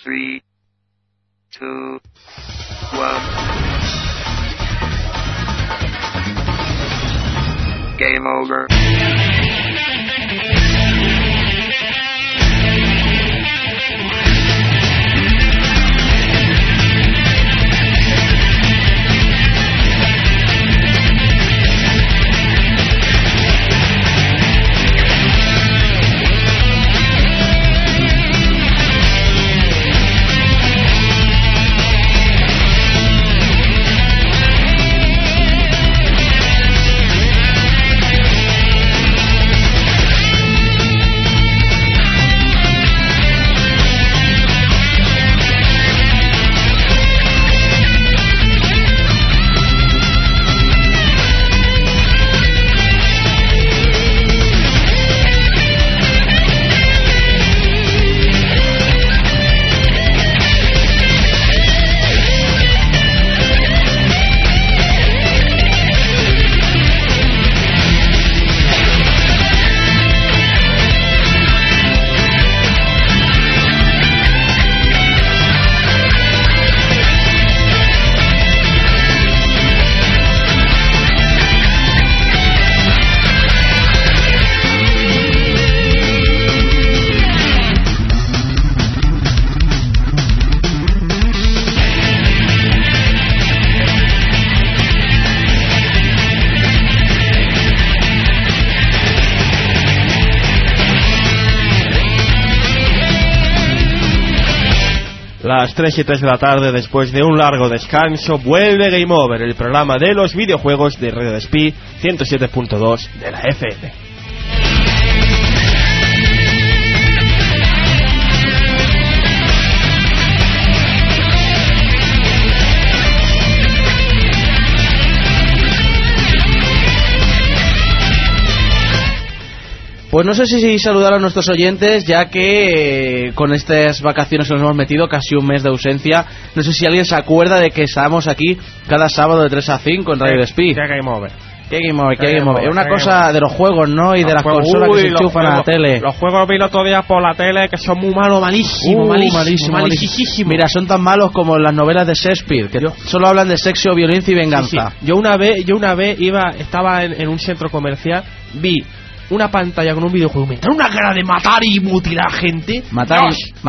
3, 2, 1. Game over. Las 3 y 3 de la tarde, después de un largo descanso, vuelve Game Over, el programa de los videojuegos de Radio Despí 107.2 de la FM. Pues no sé si saludar a nuestros oyentes, ya que con estas vacaciones que nos hemos metido, casi un mes de ausencia, no sé si alguien se acuerda de que estábamos aquí cada sábado de 3 a 5 en Radio Despí. ¿Qué Game Over? ¿Qué Game Over? ¿Qué Game Over? Es una cosa de los juegos, ¿no? Y de las consolas que se enchufan a la tele. Los juegos vi el otro día por la tele que son muy malos, malísimos. Mira, son tan malos como las novelas de Shakespeare, que solo hablan de sexo, violencia y venganza. Sí. Yo una vez estaba en un centro comercial, vi una pantalla con un videojuego, me entró una cara de matar y mutilar gente. Matar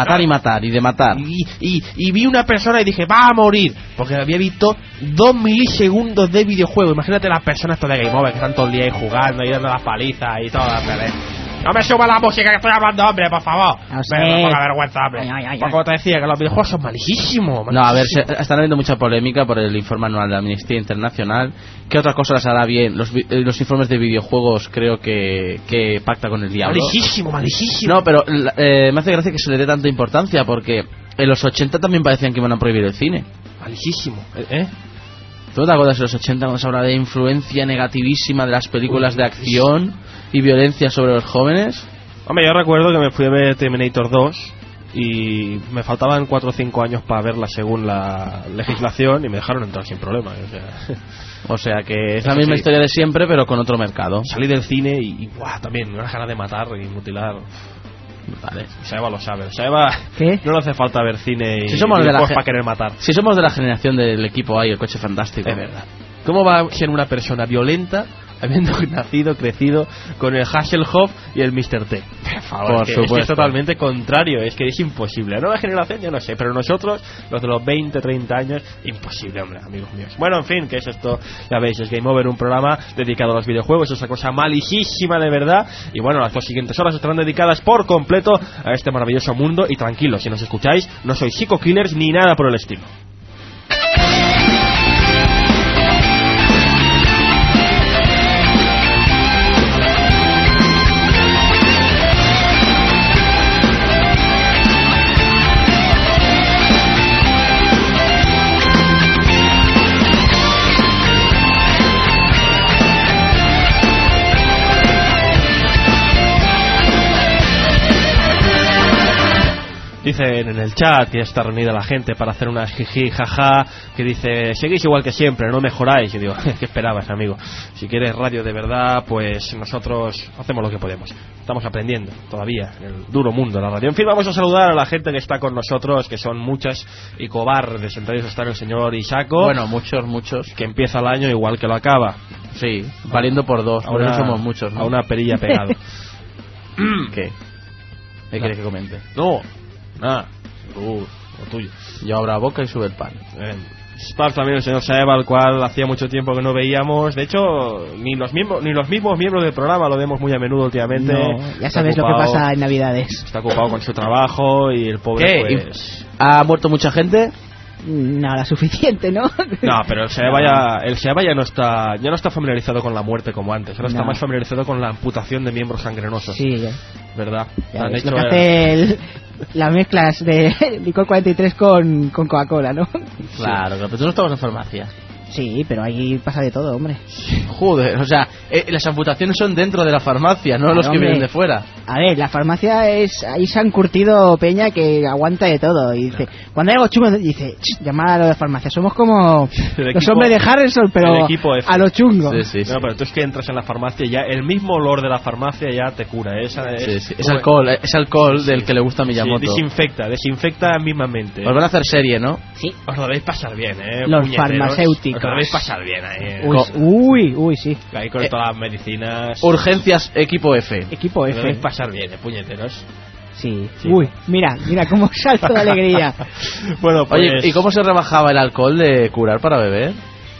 y de matar. Y vi una persona y dije, va a morir, porque había visto 2 milisegundos de videojuego. Imagínate las personas de Game Over que están todo el día ahí jugando y dando las palizas y todas las peleas. No me suba la música que estoy hablando, hombre, por favor. No sé. Me ponga vergüenza, hombre. Pues como te decía, que los videojuegos son malísimos. No, a ver, están habiendo mucha polémica por el informe anual de Amnistía Internacional. ¿Qué otra cosa las hará bien? Los informes de videojuegos creo que pacta con el diablo. Malísimo. No, pero me hace gracia que se le dé tanta importancia, porque en los 80 también parecían que iban a prohibir el cine. Malísimo, ¿Tú te acuerdas de los 80 cuando se habla de influencia negativísima de las películas de acción y violencia sobre los jóvenes? Hombre, yo recuerdo que me fui a ver Terminator 2 y me faltaban 4 o 5 años para verla según la legislación y me dejaron entrar sin problema. O sea que es la misma historia de siempre, pero con otro mercado. Salí del cine y también unas ganas de matar y mutilar. Vale, Saeva lo sabe. Saeva, ¿qué? No le hace falta ver cine si somos de para querer matar. Si somos de la generación del equipo A y el coche fantástico. Es verdad. ¿Cómo va a ser una persona violenta habiendo nacido, crecido con el Hasselhoff y el Mr. T? Por favor, es que es totalmente contrario, es que es imposible. La nueva generación ya no sé, pero nosotros, los de los 20, 30 años, imposible, hombre, amigos míos. Bueno, en fin, ¿qué es esto? Ya veis, es Game Over, un programa dedicado a los videojuegos, esa cosa malísima de verdad. Y bueno, las 2 siguientes horas estarán dedicadas por completo a este maravilloso mundo. Y tranquilos, si nos escucháis, no sois Psycho Killers ni nada por el estilo. Dice dicen en el chat, que está reunida la gente para hacer una jiji, jaja, que dice, seguís igual que siempre, no mejoráis. Y digo, ¿qué esperabas, amigo? Si quieres radio de verdad, pues nosotros hacemos lo que podemos. Estamos aprendiendo todavía en el duro mundo de la radio. En fin, vamos a saludar a la gente que está con nosotros, que son muchas y cobardes. Entre ellos está el señor Isaco. Bueno, muchos. Que empieza el año igual que lo acaba. Sí, valiendo por dos, por eso somos muchos, ¿no? A una perilla pegado. ¿Qué? ¿Qué quieres que comente? No, nada. Lo tuyo. Yo abro la boca y sube el pan. Está también el señor Saeva, al cual hacía mucho tiempo que no veíamos. De hecho, ni los mismos miembros del programa lo vemos muy a menudo últimamente. No, ya sabes lo que pasa en Navidades. Está ocupado con su trabajo y el pobre, ¿qué? Pues... ¿Ha muerto mucha gente? Nada suficiente, ¿no? No, pero el Saeva ya no está familiarizado con la muerte como antes. Ahora está más familiarizado con la amputación de miembros sangrenosos. Sí, ¿verdad? Ya ves, lo que hace las mezclas de licor 43 con Coca-Cola, ¿no? Claro, pero tú no estabas en farmacia. Sí, pero ahí pasa de todo, hombre. Joder, o sea, las amputaciones son dentro de la farmacia, no los que vienen de fuera. A ver, la farmacia es... Ahí se han curtido peña que aguanta de todo. Y dice, cuando hay algo chungo, dice, llamad a lo de farmacia. Somos como los hombres de Harrison, pero a lo chungo. Sí. No, pero tú es que entras en la farmacia y ya el mismo olor de la farmacia ya te cura. Es alcohol del que le gusta a Miyamoto. Sí, desinfecta mismamente. Os van a hacer serie, ¿no? Sí. Os lo debéis pasar bien, los farmacéuticos. Os lo debéis pasar bien ahí. Uy, sí. Ahí con todas las medicinas. Urgencias, equipo F. Equipo F. Lo debéis pasar bien, puñeteros. Sí. Uy, mira cómo salto de alegría. Bueno, pues... Oye, ¿y cómo se rebajaba el alcohol de curar para beber?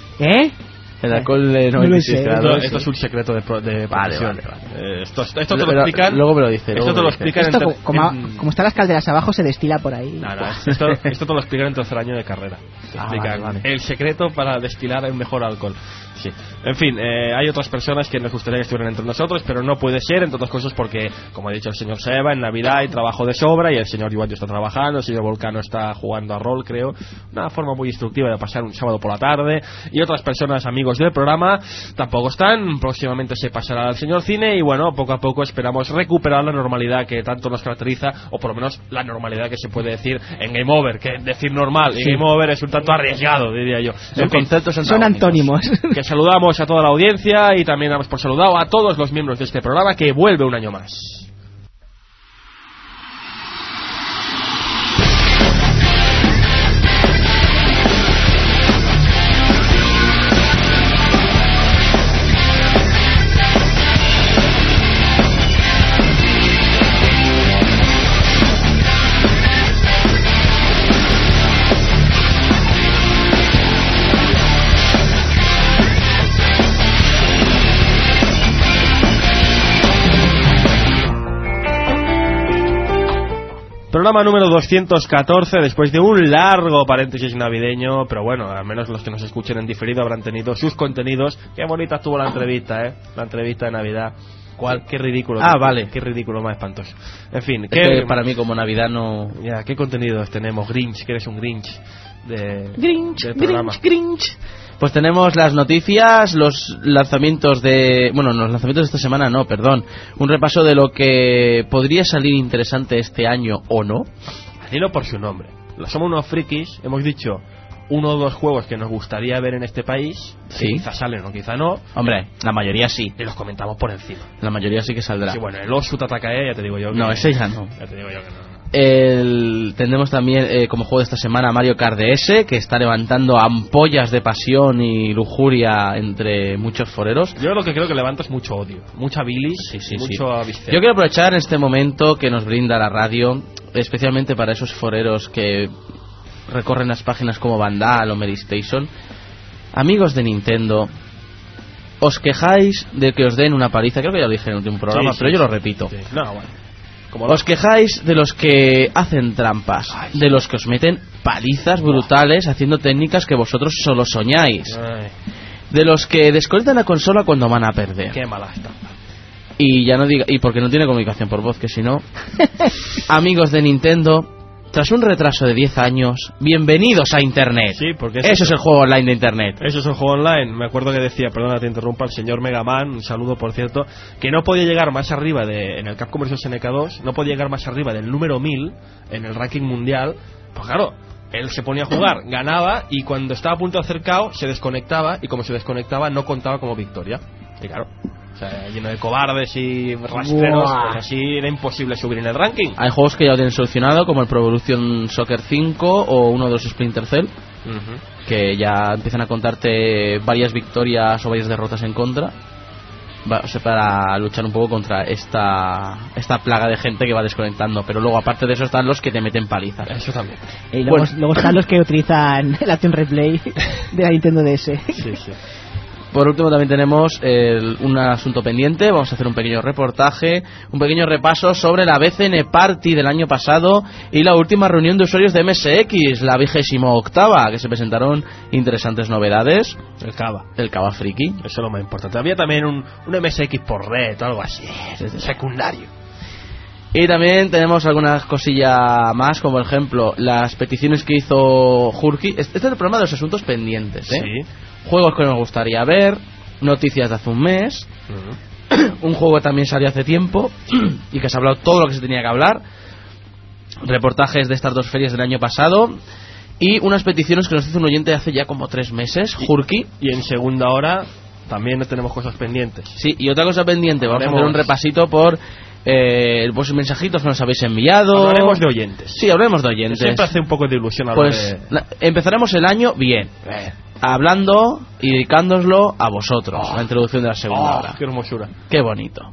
El alcohol de 96 grados. Esto es un secreto de vale. Esto te lo explican. Luego me lo dice. Esto te lo explican como están las calderas abajo, se destila por ahí. No, esto te lo explican en tercer año de carrera. Te explican vale. el secreto para destilar el mejor alcohol. Sí. En fin, hay otras personas que nos gustaría que estuvieran entre nosotros, pero no puede ser, entre otras cosas porque, como ha dicho el señor Seba, en Navidad hay trabajo de sobra y el señor Iván está trabajando, el señor Volcano está jugando a rol, creo. Una forma muy instructiva de pasar un sábado por la tarde. Y otras personas, amigos del programa, tampoco están. Próximamente se pasará al señor Cine y bueno, poco a poco esperamos recuperar la normalidad que tanto nos caracteriza, o por lo menos la normalidad que se puede decir en Game Over, que decir normal en Game Over es un tanto arriesgado, diría yo. Son conceptos son antónimos. Que saludamos a toda la audiencia y también damos por saludado a todos los miembros de este programa que vuelve un año más. Programa número 214, después de un largo paréntesis navideño, pero bueno, al menos los que nos escuchen en diferido habrán tenido sus contenidos. Qué bonita estuvo la entrevista, la entrevista de Navidad. ¿Cuál? Qué ridículo. Vale. Qué ridículo más espantoso. En fin, que para mí como Navidad no... Ya, ¿qué contenidos tenemos? Grinch, que eres un Grinch del programa. Grinch. Pues tenemos las noticias, los lanzamientos los lanzamientos de esta semana un repaso de lo que podría salir interesante este año o no. Dilo por su nombre. Somos unos frikis, hemos dicho 1 o 2 juegos que nos gustaría ver en este país, sí. Que quizás salen o quizá no. Hombre, la mayoría sí. Y los comentamos por encima. La mayoría sí que saldrá. Sí, bueno, el Osut Atakae, ya te digo yo que... No, ese ya no. Ya te digo yo que no. Tendremos también como juego de esta semana Mario Kart DS, que está levantando ampollas de pasión y lujuria entre muchos foreros. Yo lo que creo que levanta es mucho odio, mucha bilis, mucho visceral. Yo quiero aprovechar este momento que nos brinda la radio, especialmente para esos foreros que recorren las páginas como Vandal o Mary Station. Amigos de Nintendo, os quejáis de que os den una paliza, creo que ya lo dije en el último programa, pero yo lo repito. Sí. No, bueno. Os quejáis de los que hacen trampas, de los que os meten palizas brutales haciendo técnicas que vosotros solo soñáis, de los que desconectan la consola cuando van a perder. Qué mala está. Y ya no diga, y porque no tiene comunicación por voz, que si no, amigos de Nintendo, Tras un retraso de 10 años, bienvenidos a Internet. Sí, porque eso es el juego online de Internet. Eso es el juego online. Me acuerdo que decía, perdona, te interrumpa, el señor Mega Man, un saludo por cierto, que no podía llegar más arriba en el Capcom vs SNK2, no podía llegar más arriba del número 1000 en el ranking mundial. Pues claro, él se ponía a jugar, ganaba, y cuando estaba a punto de hacer KO se desconectaba, y como se desconectaba no contaba como victoria. Y claro, o sea, lleno de cobardes y rastreros, pues así era imposible subir en el ranking. Hay juegos que ya lo tienen solucionado, como el Pro Evolution Soccer 5 o uno de los Splinter Cell, que ya empiezan a contarte varias victorias o varias derrotas en contra, o sea, para luchar un poco contra esta plaga de gente que va desconectando. Pero luego, aparte de eso, están los que te meten palizas. Eso también. Y luego están los que utilizan el Action Replay de la Nintendo DS. Sí, sí. Por último también tenemos un asunto pendiente. Vamos a hacer un pequeño reportaje, un pequeño repaso sobre la BCN Party del año pasado y la última reunión de usuarios de MSX, la 28ª, que se presentaron interesantes novedades. El Cava Friki. Eso es lo más importante. Había también un MSX por red o algo así, secundario. Y también tenemos alguna cosilla más, como por ejemplo las peticiones que hizo Jurki. Este es el problema de los asuntos pendientes, ¿eh? Sí. Juegos que nos gustaría ver, noticias de hace un mes, un juego que también salió hace tiempo y que se ha hablado todo lo que se tenía que hablar, reportajes de estas dos ferias del año pasado y unas peticiones que nos hizo un oyente hace ya como 3 meses, Jurki. Y en segunda hora también tenemos cosas pendientes. Sí, y otra cosa pendiente, vamos a hacer un repasito por vuestros mensajitos que nos habéis enviado. Hablaremos de oyentes. Sí, hablaremos de oyentes. Siempre hace un poco de ilusión hablar empezaremos el año bien, hablando y dedicándoslo a vosotros, la introducción de la segunda hora. ¡Qué hermosura! ¡Qué bonito!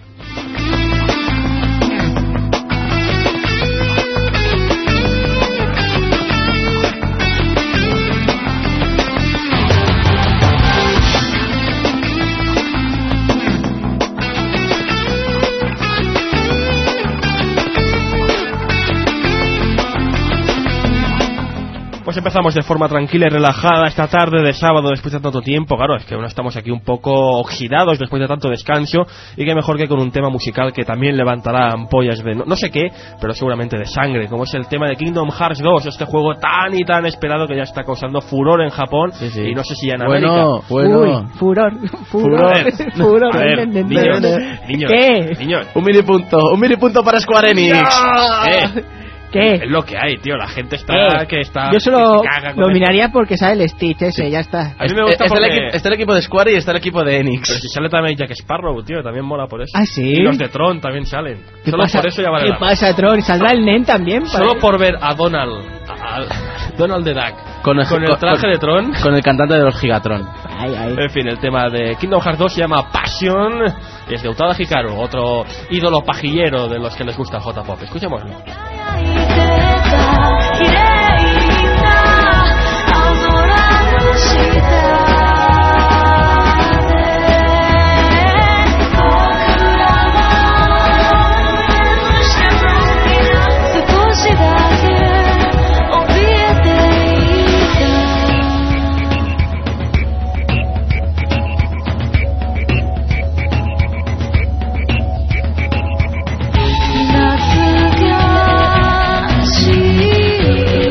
Pues empezamos de forma tranquila y relajada esta tarde de sábado después de tanto tiempo. Claro, es que aún estamos aquí un poco oxidados después de tanto descanso, y que mejor que con un tema musical que también levantará ampollas de no sé qué, pero seguramente de sangre, como es el tema de Kingdom Hearts 2, este juego tan y tan esperado que ya está causando furor en Japón, y no sé si ya en América. Uy, furor. A ver, niños, ¿qué? Niños. Un milipunto para Square Enix. ¿Qué? Es lo que hay, tío. La gente está que está. Yo solo lo miraría porque sale el Stitch ese, ya está. A mí me gusta porque está el equipo de Square y está el equipo de Enix. Pero si sale también Jack Sparrow, tío, también mola por eso. ¿Ah, sí? Y los de Tron también salen. Solo por eso ya vale la pena. ¿Qué pasa, Tron? ¿Saldrá el Nen también? Solo por ver a Donald the Duck con el traje de Tron, con el cantante de los Gigatron. En fin, el tema de Kingdom Hearts 2 se llama Passion y es de Utada Hikaru, otro ídolo pajillero de los que les gusta el J-Pop. Escuchémoslo. She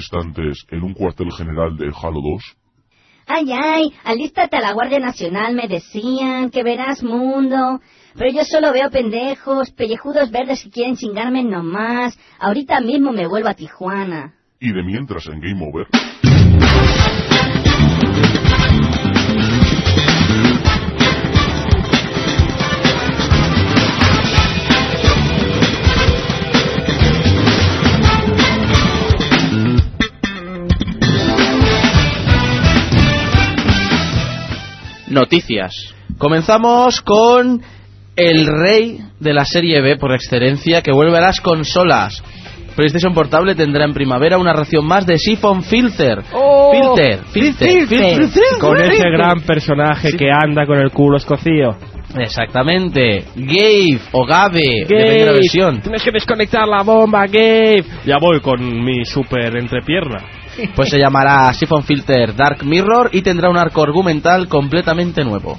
instantes en un cuartel general de Halo 2? Ay, alístate a la Guardia Nacional, me decían, que verás mundo. Pero yo solo veo pendejos, pellejudos verdes que quieren chingarme nomás. Ahorita mismo me vuelvo a Tijuana. Y de mientras en Game Over... Noticias. Comenzamos con el rey de la serie B por excelencia, que vuelve a las consolas. PlayStation Portable tendrá en primavera una ración más de Siphon Filter. Filter. Con ese gran personaje que anda con el culo escocido. Exactamente. Gabe o Gabe, depende de la versión. Tienes que desconectar la bomba, Gabe. Ya voy con mi super entrepierna. Pues se llamará Siphon Filter Dark Mirror y tendrá un arco argumental completamente nuevo.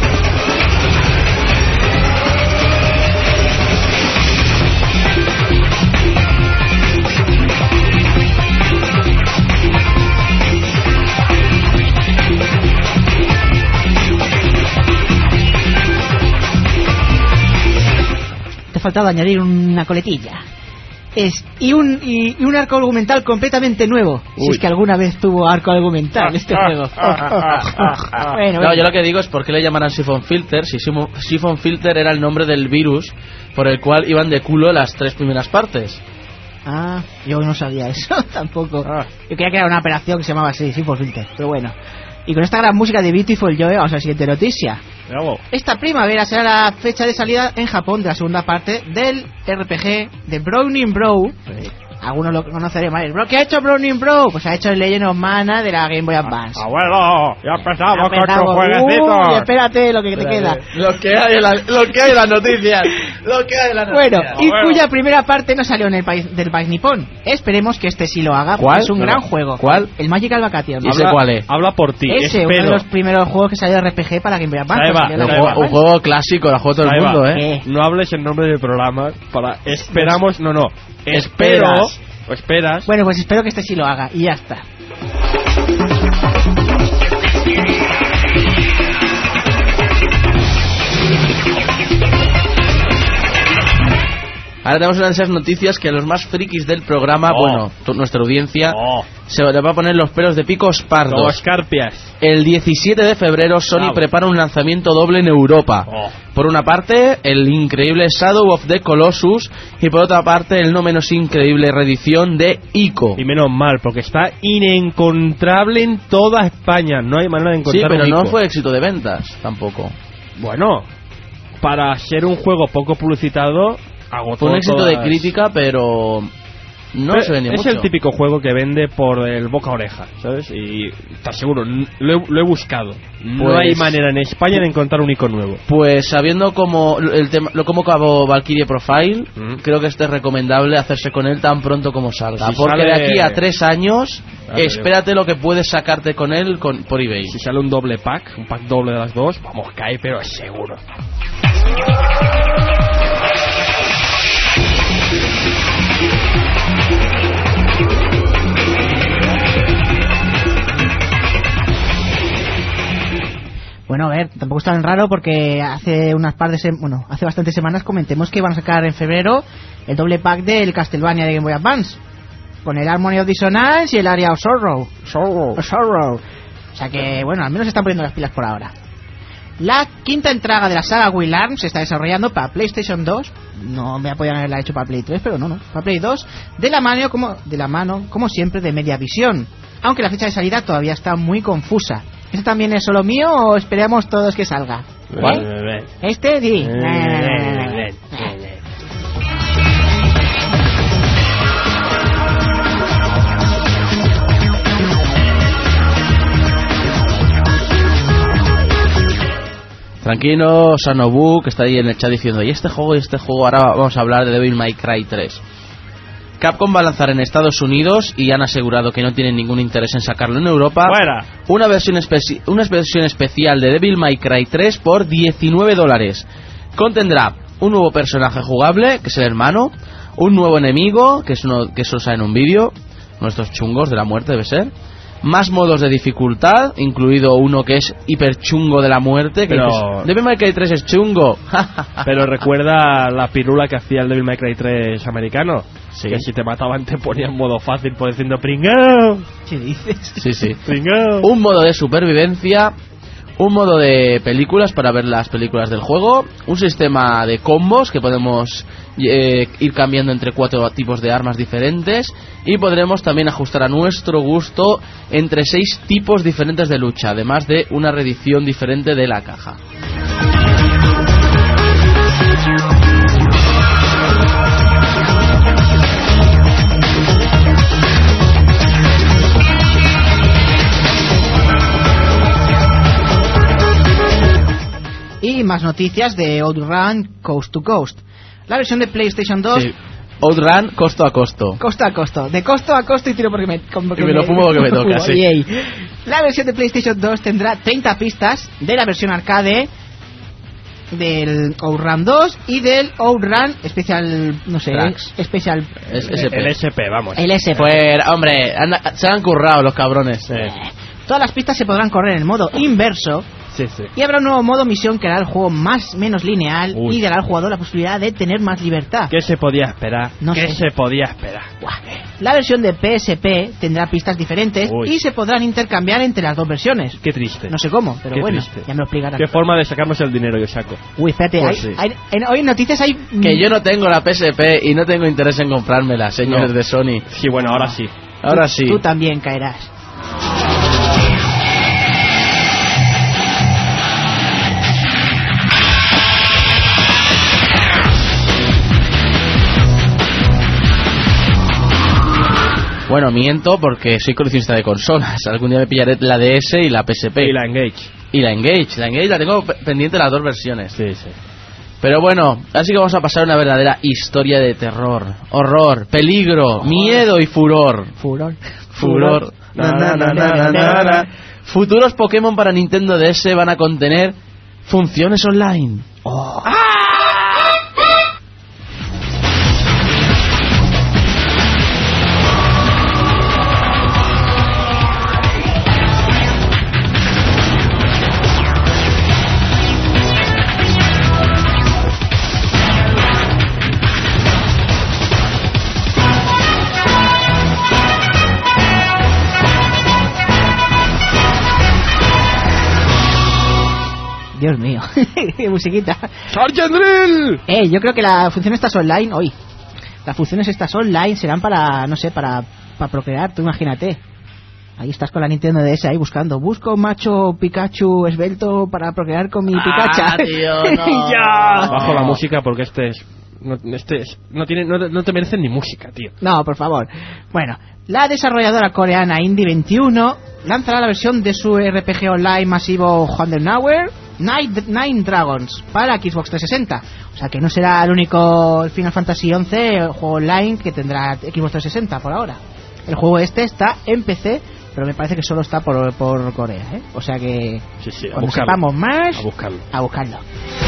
Te ha faltado añadir una coletilla. Y un arco argumental completamente nuevo. Uy. Si es que alguna vez tuvo arco argumental este juego. No, yo lo que digo es por qué le llamarán Siphon Filter, si Siphon Filter era el nombre del virus por el cual iban de culo las 3 primeras partes. Ah, yo no sabía eso tampoco. Yo creía que era una operación que se llamaba así, Siphon Filter, pero bueno. Y con esta gran música de Beautiful Joe vamos a la siguiente noticia. Bravo. Esta primavera será la fecha de salida en Japón de la segunda parte del RPG de Browning Bro. Sí. Algunos lo conocerán más. ¿Qué ha hecho Browning Bro? Pues ha hecho el Legend of Mana de la Game Boy Advance. Abuelo, ya empezamos con tus jueguecitos. Espérate lo que te queda. Lo que hay en las noticias. Bueno, y cuya primera parte no salió en el país del país nipón. Esperemos que este sí lo haga, porque es un gran juego. ¿Cuál? El Magical Vacation. ¿Y ese cuál es? Habla por ti. Ese, uno de los primeros juegos que salió de RPG para Game Boy Advance. Un juego clásico, lo juego todo el mundo, No hables en nombre del programa para... Esperamos... No. Esperas. Bueno, pues espero que este sí lo haga y ya está. Ahora tenemos una de esas noticias que a los más frikis del programa, nuestra audiencia, se le va a poner los pelos de picos pardos. Como escarpias. El 17 de febrero Sony prepara un lanzamiento doble en Europa. Por una parte, el increíble Shadow of the Colossus, y por otra parte, el no menos increíble reedición de Ico. Y menos mal, porque está inencontrable en toda España. No hay manera de encontrarlo. Sí, pero no fue éxito de ventas, tampoco. Bueno, para ser un juego poco publicitado... Fue un éxito de crítica, pero no se vendió mucho. Es el típico juego que vende por el boca a oreja, ¿sabes? Y te aseguro, lo he buscado. No hay manera en España de encontrar un icono nuevo. Pues sabiendo cómo acabó Valkyrie Profile, creo que este es recomendable hacerse con él tan pronto como salga. Porque de aquí a 3 años, espérate lo que puedes sacarte con él por eBay. Si sale un doble pack, un pack doble de las dos, vamos, cae, pero es seguro. Bueno, a ver, tampoco es tan raro porque hace hace bastantes semanas comentemos que van a sacar en febrero el doble pack del Castlevania de Game Boy Advance con el Harmony of Dissonance y el Area of Sorrow. O sea que, bueno, al menos se están poniendo las pilas por ahora. La quinta entrega de la saga Will Arms se está desarrollando para PlayStation 2. No me podían haberla hecho para Play 3, pero no. Para Play 2, de la mano, como siempre, de Mediavisión. Aunque la fecha de salida todavía está muy confusa. ¿Este también es solo mío o esperamos todos que salga? ¿Este? Sí. Tranquilo, Sanobu, que está ahí en el chat diciendo y este juego, ahora vamos a hablar de Devil May Cry 3. Capcom va a lanzar en Estados Unidos y han asegurado que no tienen ningún interés en sacarlo en Europa. ¡Fuera! Una versión especial de Devil May Cry 3 por $19. Contendrá un nuevo personaje jugable, que es el hermano, un nuevo enemigo, que solo sale en un vídeo, nuestros chungos de la muerte, debe ser. Más modos de dificultad, incluido uno que es hiper chungo de la muerte. Que pero... Devil May Cry 3 es chungo. Pero recuerda la pirula que hacía el Devil May Cry 3 americano. Sí. Que si te mataban te ponían modo fácil por diciendo pringao. ¿Qué dices? Sí. Pringao. Un modo de supervivencia, un modo de películas para ver las películas del juego, un sistema de combos que podemos ir cambiando entre 4 tipos de armas diferentes, y podremos también ajustar a nuestro gusto entre 6 tipos diferentes de lucha, además de una reedición diferente de la caja. Y más noticias de OutRun Coast to Coast. La versión de PlayStation 2... Sí. OutRun costo a costo. Costo a costo. De costo a costo y tiro porque me lo fumo porque me toca, sí. Yay. La versión de PlayStation 2 tendrá 30 pistas de la versión arcade del OutRun 2 y del OutRun Special... No sé, Tracks. Special... El SP, vamos. El SP. Pues, hombre, se han currado los cabrones. Todas las pistas se podrán correr en el modo inverso. Sí. Y habrá un nuevo modo misión que hará el juego menos lineal. Uy. Y dará al jugador la posibilidad de tener más libertad. ¿Qué se podía esperar? No ¿Qué sé. se podía esperar? La versión de PSP tendrá pistas diferentes. Uy. Y se podrán intercambiar entre las dos versiones. Qué triste. No sé cómo, pero Qué bueno, triste. ya me lo explicarán. Qué forma de sacarnos el dinero, yo saco. Uy, espérate, Pues sí. hoy en noticias hay... Que yo no tengo la PSP y no tengo interés en comprármela, señores No. de Sony. Sí, bueno, ahora sí. Ahora sí. Tú también caerás. Bueno, miento porque soy coleccionista de consolas. Algún día me pillaré la DS y la PSP. Y la Engage. Y la Engage. La Engage la tengo pendiente las dos versiones. Sí. Pero bueno, así que vamos a pasar una verdadera historia de terror, horror, peligro, miedo y furor. Furor. Na. Futuros Pokémon para Nintendo DS van a contener funciones online. Dios mío, qué musiquita. ¡Sergeant Drill! Yo creo que las funciones estas online hoy. Las funciones estas online serán para, no sé, para procrear, tú imagínate. Ahí estás con la Nintendo DS ahí buscando. Busco un macho Pikachu esbelto para procrear con mi Pikachu. Tío, no. ¡Ya! Bajo la música porque no te merecen ni música, tío. No, por favor. Bueno, la desarrolladora coreana Indie 21 lanzará la versión de su RPG online masivo Wonder Hour Nine Dragons para Xbox 360. O sea que no será el único Final Fantasy XI juego online que tendrá Xbox 360 por ahora. El juego este está en PC, pero me parece que solo está por Corea, ¿eh? O sea que Sí, a cuando buscarlo. sepamos más, A buscarlo. a buscarlo.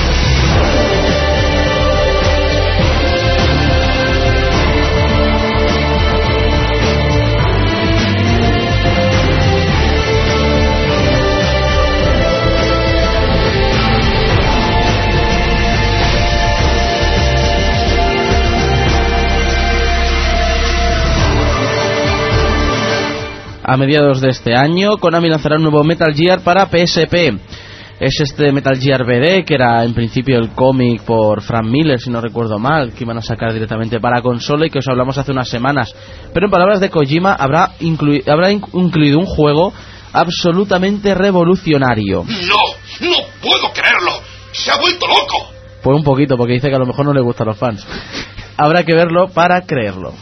A mediados de este año, Konami lanzará un nuevo Metal Gear para PSP. Es este Metal Gear BD, que era en principio el cómic por Frank Miller, si no recuerdo mal, que iban a sacar directamente para consola y que os hablamos hace unas semanas. Pero en palabras de Kojima, habrá incluido un juego absolutamente revolucionario. No puedo creerlo. Se ha vuelto loco. Pues un poquito, porque dice que a lo mejor no le gusta a los fans. Habrá que verlo para creerlo.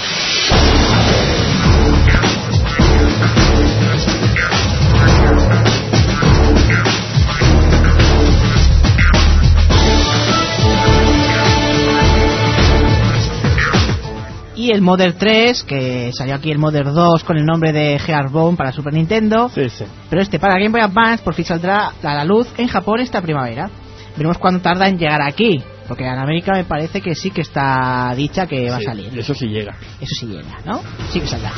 Y el Mother 3, que salió aquí el Mother 2 con el nombre de Heartbone para Super Nintendo. Sí. Pero para Game Boy Advance por fin saldrá a la luz en Japón esta primavera. Veremos cuándo tarda en llegar aquí, Porque en América me parece que sí que está dicha que va a salir. Eso sí llega. Eso sí llega, ¿no? Sí que saldrá.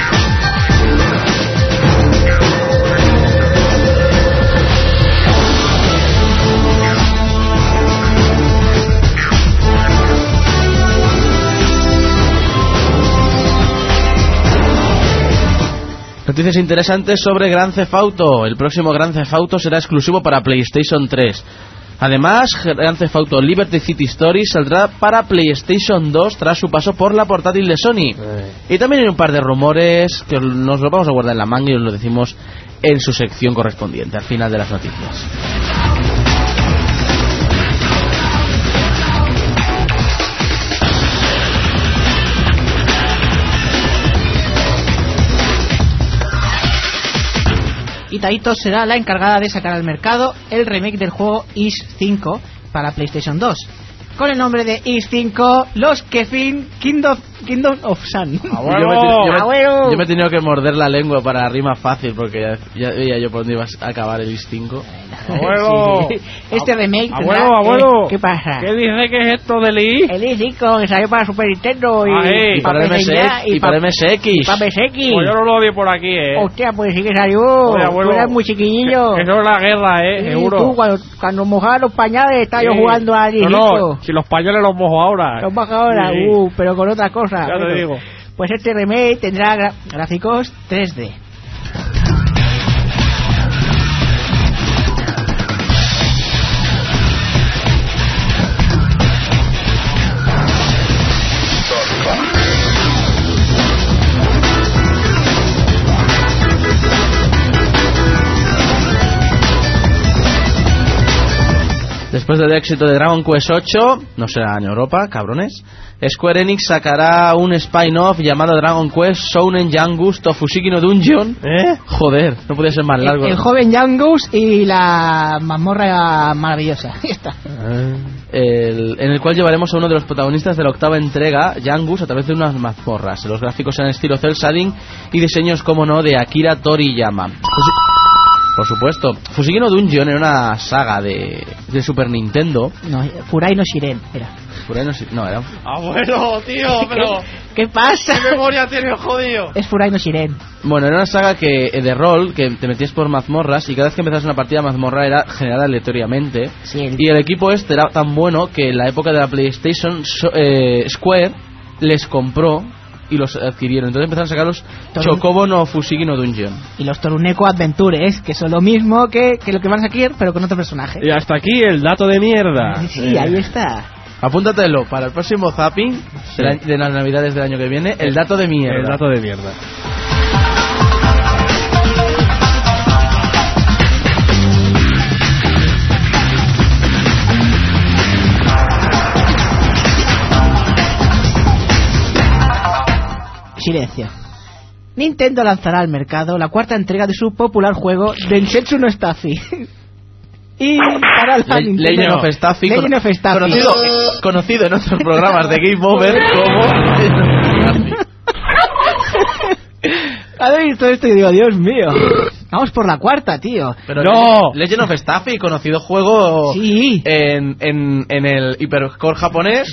Noticias interesantes sobre Grand Theft Auto. El próximo Grand Theft Auto será exclusivo para PlayStation 3. Además, Grand Theft Auto Liberty City Stories saldrá para PlayStation 2 tras su paso por la portátil de Sony. Y también hay un par de rumores que nos lo vamos a guardar en la manga y os lo decimos en su sección correspondiente, al final de las noticias. Y Taito será la encargada de sacar al mercado el remake del juego Is 5 para PlayStation 2. Con el nombre de Is 5, los Kefin Kingdom of Sun. Yo me he tenido que morder la lengua para la rima fácil porque ya veía yo por dónde iba a acabar el Is 5. ¡Abuelo! Sí. Este remake ¡Abuelo! ¿Qué pasa? ¿Qué dice que es esto del I? El Is 5 que salió para Super Nintendo y para el MSX. Y para MSX. Para MSX. Pues yo no lo vi por aquí, Hostia, pues sí que salió. Oye, abuelo, tú eras muy chiquillillo. Eso es la guerra, Sí, seguro. tú cuando mojabas los pañales estaba yo jugando al Is 5. No, si los pañales los mojo ahora. Los mojo ahora, Sí. pero con otra cosa. Ya te digo. Pues este remake tendrá gráficos 3D. Después del éxito de Dragon Quest 8, no será en Europa, cabrones, Square Enix sacará un spin-off llamado Dragon Quest Shounen Yangus to Fushigi no Dungeon. Joder, no podía ser más largo. El joven Yangus y la mazmorra maravillosa. Ahí está. En el cual llevaremos a uno de los protagonistas de la octava entrega, Yangus, a través de unas mazmorras. Los gráficos serán estilo cel shading y diseños, como no, de Akira Toriyama. Por supuesto, Fushigi no Dungeon era una saga de Super Nintendo. No, Furai no Shiren era. Furai no era. Abuelo, tío, pero... ¿Qué pasa? ¿Qué memoria tiene el jodido? Es Furai no Shiren. Bueno, era una saga de rol que te metías por mazmorras y cada vez que empezabas una partida mazmorra era generada aleatoriamente. Sí, y el equipo este era tan bueno que en la época de la PlayStation Square les compró y los adquirieron. Entonces empezaron a sacar los Chocobo no Fushigi no Dungeon. Y los Toruneko Adventures, que son lo mismo que lo que van a sacar, pero con otro personaje. Y hasta aquí el dato de mierda. Sí, ahí está. Apúntatelo para el próximo zapping de las navidades del año que viene. El dato de mierda. El dato de mierda. Silencio. Nintendo lanzará al mercado la cuarta entrega de su popular juego Densetsu no Staffy. Y para la Legend of Staffy, Legend of Staffy. conocido en otros programas de Game Over como... ¿Has visto esto? Y digo, Dios mío. Vamos por la cuarta, tío. Pero ¡No! Legend of Staffy, conocido juego Sí. en el hipercore japonés.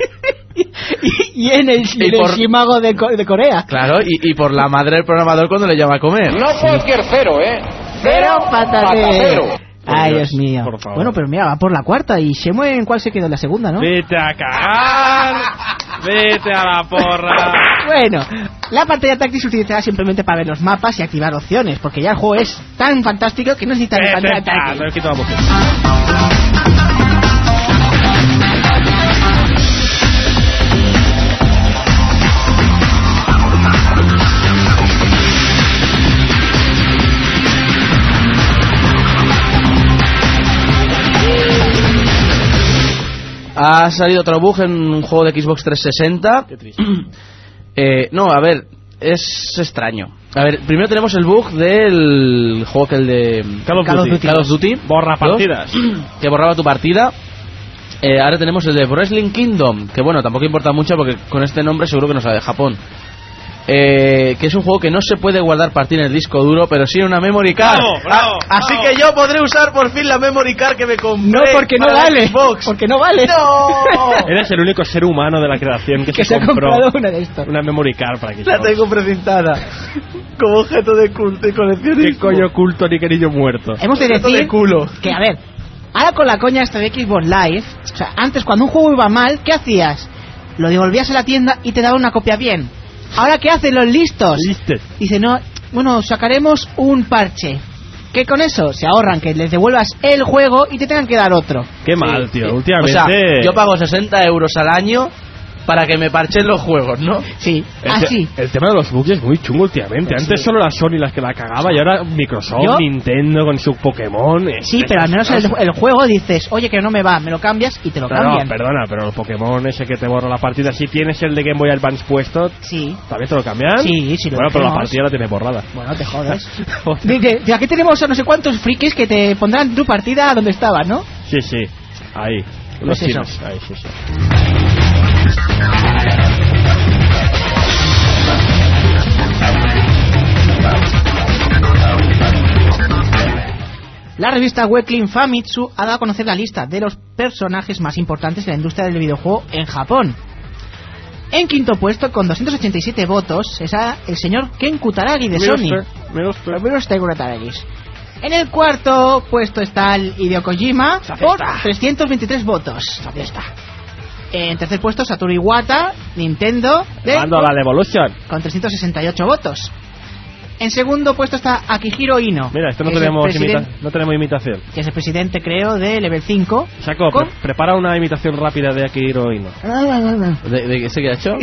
y en el Shimago de Corea. Claro, y por la madre del programador cuando le llama a comer. No cualquier cero, Cero patatero. Ay, Dios mío. por favor. Bueno, pero mira, va por la cuarta. ¿Y Shemue en cuál se quedó? En la segunda, ¿no? Vete a cagar. Vete a la porra. Bueno, la pantalla táctil se utilizará simplemente para ver los mapas y activar opciones, porque ya el juego es tan fantástico que no necesita ni pantalla táctil. Me quito la boca. Ha salido otro bug en un juego de Xbox 360. Qué triste. No, a ver, es extraño. A ver, primero tenemos el bug del juego que el de Call of Duty. Borra partidas. Que borraba tu partida. Ahora tenemos el de Wrestling Kingdom, que bueno, tampoco importa mucho porque con este nombre seguro que no sale de Japón. que es un juego que no se puede guardar partida en el disco duro, pero sí en una memory card. Bravo, Así que yo podré usar por fin la memory card que me compré. No, porque no para vale. Xbox. Porque no vale. ¡No! Eres el único ser humano de la creación que se ha compró comprado una de estos. una memory card para que La tengo precintada como objeto de culto y coleccionismo. ¿Qué coño culto ni querido muerto? Hemos de Objeto decir de culo. que, a ver, ahora con la coña esta de Xbox Live, o sea, antes cuando un juego iba mal, ¿qué hacías? Lo devolvías a la tienda y te daban una copia bien. Ahora, ¿qué hacen los listos? Listed. Dicen, no, bueno, sacaremos un parche. ¿Qué con eso? Se ahorran que les devuelvas el juego y te tengan que dar otro. Qué mal, tío. Sí. Últimamente... O sea, yo pago 60 euros al año para que me parchen los juegos, ¿no? Sí, así. El tema de los bugs es muy chungo últimamente. Antes solo era Sony las que la cagaba y ahora Microsoft, ¿Yo? Nintendo con su Pokémon. Sí, pero al menos el juego dices, oye, que no me va, me lo cambias y te lo cambian. No, perdona, pero el Pokémon ese que te borra la partida, si tienes el de Game Boy Advance puesto, Sí. ¿también te lo cambian? Sí, sí, lo Bueno, pero la hacemos. partida la tiene borrada. Bueno, te jodes. De aquí tenemos a no sé cuántos frikis que te pondrán tu partida donde estaba, ¿no? Sí, sí, ahí. Los Pues eso. chinos, ahí, sí, sí. La revista Weekly Famitsu ha dado a conocer la lista de los personajes más importantes de la industria del videojuego en Japón. En quinto puesto, con 287 votos, está el señor Ken Kutaragi de Sony. Mira usted, Kutaragi. En el cuarto puesto está el Hideo Kojima por 323 votos. En tercer puesto, Satoru Iwata, Nintendo, Mando a la Devolution. con 368 votos. En segundo puesto está Akihiro Ino. Mira, esto no que es el tenemos, presidente- no tenemos imitación. que es el presidente, creo, de Level 5. Saco, Con- prepara una imitación rápida de Akihiro Ino. ¿De qué se ha hecho?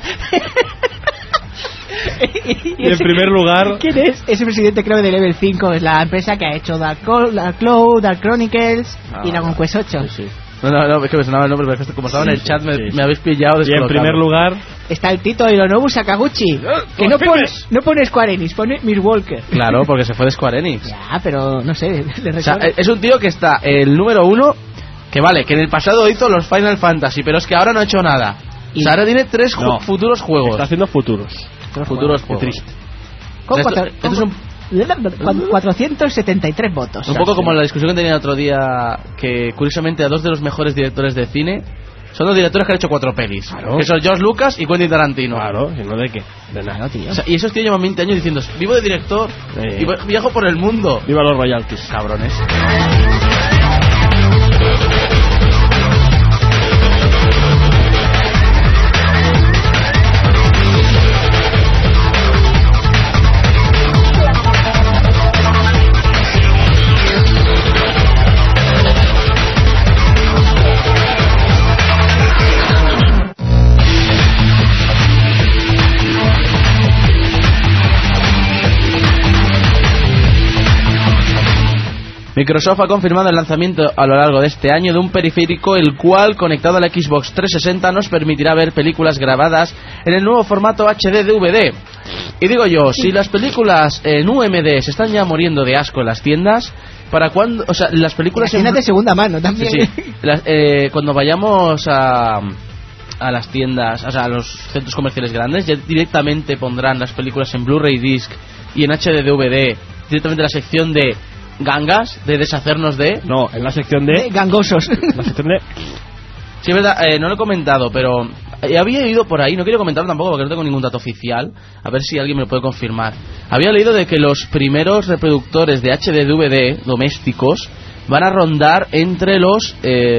Y en primer lugar... ¿Quién es? Es el presidente, creo, de Level 5. Es la empresa que ha hecho Dark Cloud, Dark Chronicles y Dragon Quest 8. Sí, sí. No, es que me sonaba el nombre, pero es que como estaba en el chat me habéis pillado Y en descolocado. primer lugar... Está el Tito Hironobu Sakaguchi, que no pone Square Enix, pone Walker. Claro, porque se fue de Square Enix. Ya, pero no sé, le O sea, recuerdo. es un tío que está el número 1, que vale, que en el pasado hizo los Final Fantasy, pero es que ahora no ha hecho nada. O sea, ahora tiene 3 No. futuros juegos. Está haciendo futuros. Futuros Qué juegos. triste. Con esto- cuatro- esto es un- 473 votos. Un poco como la discusión que tenía el otro día, que curiosamente a 2 de los mejores directores de cine son 2 directores que han hecho 4 pelis. Claro. Que son George Lucas y Quentin Tarantino. Claro, si no de qué. De nada. O sea, y esos tíos llevan 20 años diciendo, vivo de director y viajo por el mundo. Viva los royalties. Cabrones. Microsoft ha confirmado el lanzamiento a lo largo de este año de un periférico el cual, conectado a la Xbox 360, nos permitirá ver películas grabadas en el nuevo formato HD DVD. Y digo yo, si las películas en UMD se están ya muriendo de asco en las tiendas, ¿para cuándo? O sea, las películas Las tiendas de segunda mano también. Sí, sí. Cuando vayamos a las tiendas, o sea, a los centros comerciales grandes, ya directamente pondrán las películas en Blu-ray Disc y en HD DVD, directamente en la sección de gangas, de deshacernos de... No, en la sección de... Gangosos. La sección de... Sí, es verdad, no lo he comentado, pero había leído por ahí, no quiero comentarlo tampoco porque no tengo ningún dato oficial, a ver si alguien me lo puede confirmar. Había leído de que los primeros reproductores de HD DVD domésticos van a rondar entre los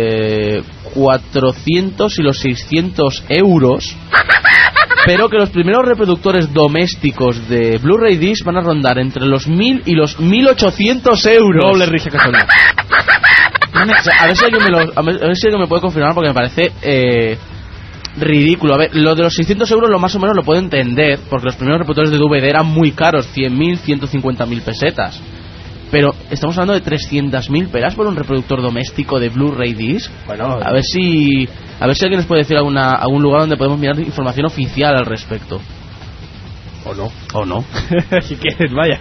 400 y los 600 euros, pero que los primeros reproductores domésticos de Blu-ray Disc van a rondar entre los 1000 y los 1800 euros. Doble risa que suena. O sea, a ver si alguien me puede confirmar porque me parece ridículo. A ver, lo de los 600 euros lo más o menos lo puedo entender porque los primeros reproductores de DVD eran muy caros, 100.000, 150.000 pesetas. Pero estamos hablando de 300.000 pelas por un reproductor doméstico de Blu-ray Disc. Bueno, A ver si alguien nos puede decir algún lugar donde podemos mirar información oficial al respecto. o no. ¿O no? Si quieres, vaya.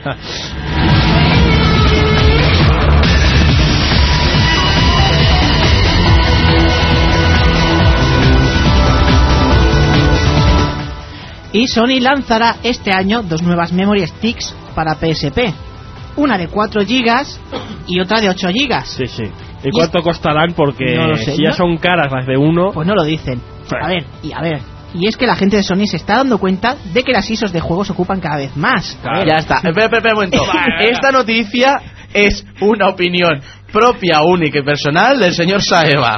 Y Sony lanzará este año 2 nuevas memory sticks para PSP. Una de 4 GB y otra de 8 GB. Sí, sí. ¿Y cuánto costarán? Porque no lo sé, si ya son caras las de uno... Pues no lo dicen. A ver. Y es que la gente de Sony se está dando cuenta de que las ISOs de juegos ocupan cada vez más. Claro. Ya está. Espera un momento. Esta noticia es una opinión propia, única y personal del señor Saeva.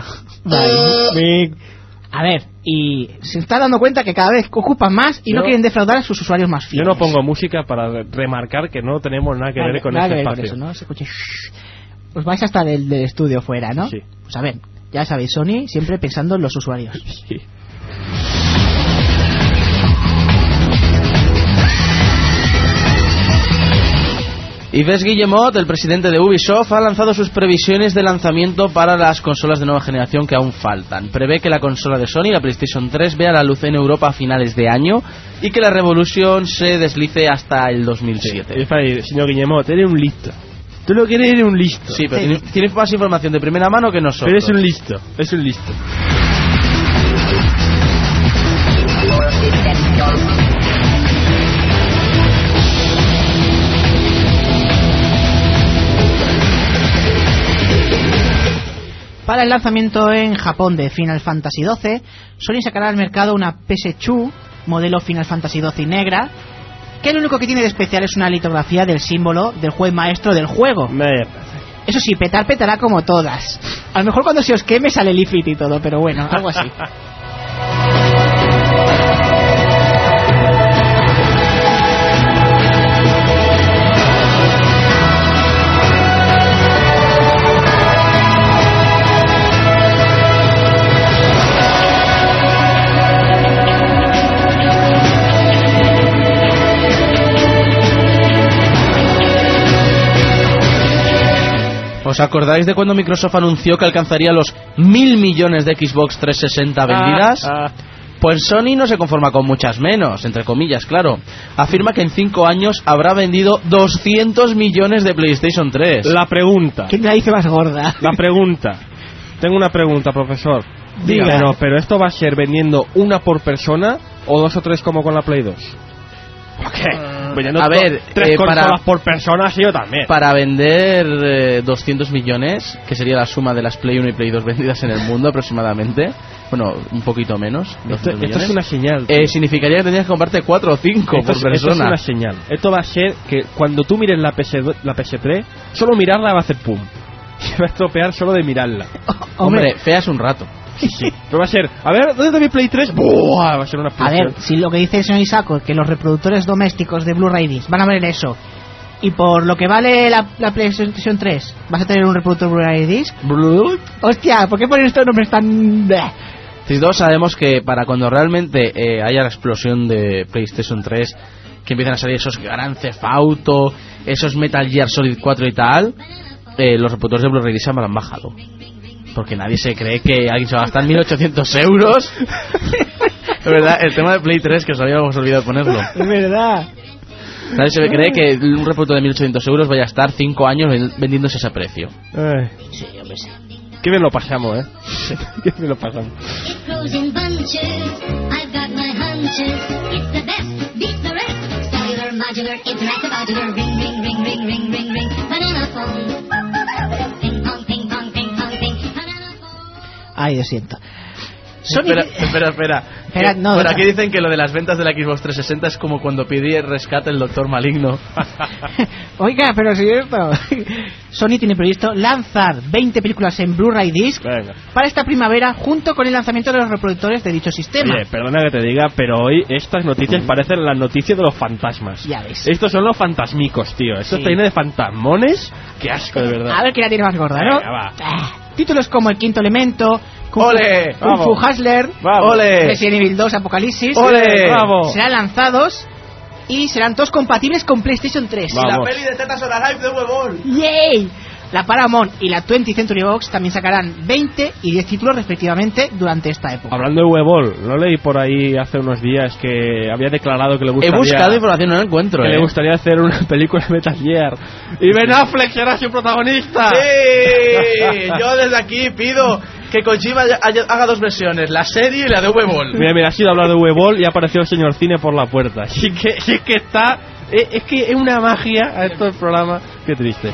A ver, y se está dando cuenta que cada vez ocupan más y no quieren defraudar a sus usuarios más fieles. Yo no pongo música para remarcar que no tenemos nada que ver con este espacio. Eso, ¿no? Se escuche. Os vais hasta del estudio fuera, ¿no? Sí. Pues a ver, ya sabéis, Sony siempre pensando en los usuarios. Sí. Yves Guillemot, el presidente de Ubisoft, ha lanzado sus previsiones de lanzamiento para las consolas de nueva generación que aún faltan. Prevé que la consola de Sony, la PlayStation 3, vea la luz en Europa a finales de año y que la Revolution se deslice hasta el 2007. Sí. Señor Guillemot, eres un listo. Tú lo que eres un listo. Sí, pero tienes más información de primera mano que nosotros. Pero es un listo. Para el lanzamiento en Japón de Final Fantasy XII, Sony sacará al mercado una PS2 modelo Final Fantasy XII negra, que lo único que tiene de especial es una litografía del símbolo del juez maestro del juego. Eso sí, petará como todas. A lo mejor cuando se os queme sale el ifrit y todo, pero bueno, algo así. ¿Os acordáis de cuando Microsoft anunció que alcanzaría los 1.000 millones de Xbox 360 vendidas? Pues Sony no se conforma con muchas menos, entre comillas, claro. Afirma que en 5 años habrá vendido 200 millones de PlayStation 3. La pregunta. ¿Quién la dice más gorda? La pregunta. Tengo una pregunta, profesor. Diga. Pero ¿esto va a ser vendiendo una por persona o 2 o 3 como con la Play 2? A ver, 3 consolas por persona, sí, yo también. Para vender 200 millones, que sería la suma de las Play 1 y Play 2 vendidas en el mundo aproximadamente, bueno, un poquito menos. Esto es una señal. Significaría que tendrías que comprarte 4 o 5 por persona. Esto es una señal. Esto va a ser que cuando tú mires la PS3, solo mirarla va a hacer pum. Se va a estropear solo de mirarla. Hombre, feas un rato. Sí, pero va a ser, a ver, ¿dónde está mi Play 3? ¡Buah! Va a ser una explosión. A ver, si lo que dice el señor Isako, que los reproductores domésticos de Blu-ray disc van a ver eso, y por lo que vale la PlayStation 3 vas a tener un reproductor Blu-ray disc. Hostia, ¿por qué ponen estos nombres tan...? Si todos sabemos que para cuando realmente haya la explosión de PlayStation 3, que empiezan a salir esos Grand Theft Auto, esos Metal Gear Solid 4 y tal, los reproductores de Blu-ray disc se habrán bajado. Porque nadie se cree que alguien se va a gastar 1.800 euros. Es verdad, el tema de Play 3, que os habíamos olvidado ponerlo. Es verdad. Nadie se cree que un reproductor de 1.800 euros vaya a estar 5 años vendiéndose a ese precio. Sí, hombre, sí. Qué bien lo pasamos, Qué bien lo pasamos. Ay, lo siento. Espera. No, por aquí dicen que lo de las ventas de la Xbox 360 es como cuando pide rescate el Doctor Maligno. Oiga, pero si esto... Sony tiene previsto lanzar 20 películas en Blu-ray disc para esta primavera, junto con el lanzamiento de los reproductores de dicho sistema. Oye, perdona que te diga, pero hoy estas noticias parecen las noticias de los fantasmas. Ya ves. Estos son los fantasmicos, tío. Esto está lleno de fantasmones. Qué asco, de verdad. A ver quién la tiene más gorda, ¿no? Venga, va. Títulos como El Quinto Elemento, ¡Ole! Kung Fu Hustler, ¡Ole! Resident Evil 2 Apocalipsis, ¡Ole! serán lanzados y serán todos compatibles con PlayStation 3. Y la peli de tetas o la hype de huevón. ¡Yay! La Paramount y la 20th Century Fox también sacarán 20 y 10 títulos respectivamente durante esta época. Hablando de huevón, ¿no leí por ahí hace unos días que había declarado que le gustaría... He buscado información, no la encuentro. Que le gustaría hacer una película de Metal Gear. Y Ben Affleck será su protagonista. Sí, yo desde aquí pido que Kojima haga 2 versiones, la serie y la de V-Ball. Mira, ha sido hablar de V-Ball y ha aparecido el señor Cine por la puerta. Así que está... Es que es una magia a esto del programa. Qué triste.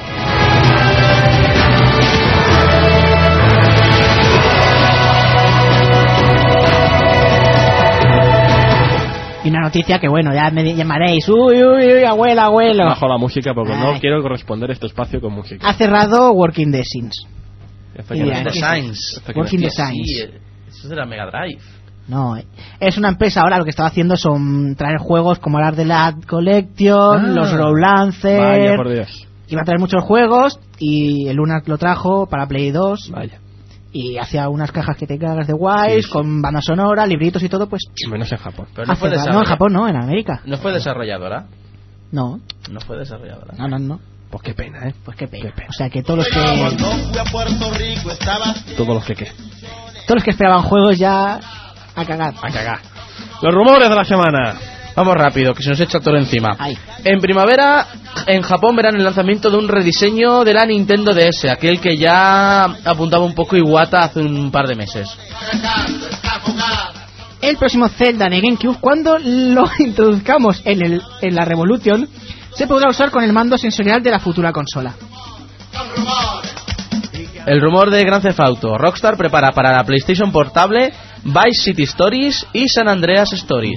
Y una noticia que, bueno, ya me llamaréis. Uy, abuelo. Bajo la música porque no quiero corresponder este espacio con música. Ha cerrado Working Designs. Working Designs. Sí, eso es de la Mega Drive. No, es una empresa ahora, lo que estaba haciendo son traer juegos como el Art de la Collection, los Rolancer. Vaya, por Dios. Iba a traer muchos juegos y el Lunar lo trajo para Play 2. Vaya. Y hacía unas cajas que te cagas de guays, con banda sonora, libritos y todo, pues... Menos en Japón. Pero no, no, en Japón no, en América. ¿No fue desarrolladora? No. No fue desarrolladora. No. Pues qué pena, ¿eh? Pues qué pena. O sea que todos los que... Todos los que qué. Todos los que esperaban juegos ya... A cagar. Los rumores de la semana. Vamos rápido, que se nos echa todo encima. Ay. En primavera, en Japón verán el lanzamiento de un rediseño de la Nintendo DS, aquel que ya apuntaba un poco Iwata hace un par de meses. El próximo Zelda de GameCube, cuando lo introduzcamos en la Revolution, se podrá usar con el mando sensorial de la futura consola. El rumor de Grand Theft Auto. Rockstar prepara para la PlayStation Portable Vice City Stories y San Andreas Stories.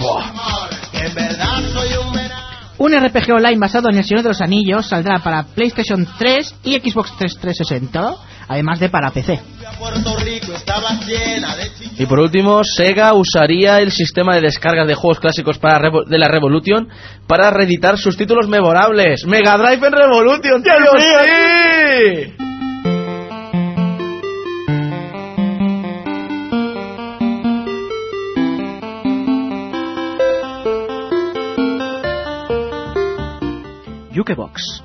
Un RPG online basado en El Señor de los Anillos saldrá para PlayStation 3 y Xbox 360, además de para PC. Y por último, Sega usaría el sistema de descargas de juegos clásicos de la Revolution para reeditar sus títulos memorables. ¡Mega Drive en Revolution! ¡Tío, sí! Jukebox.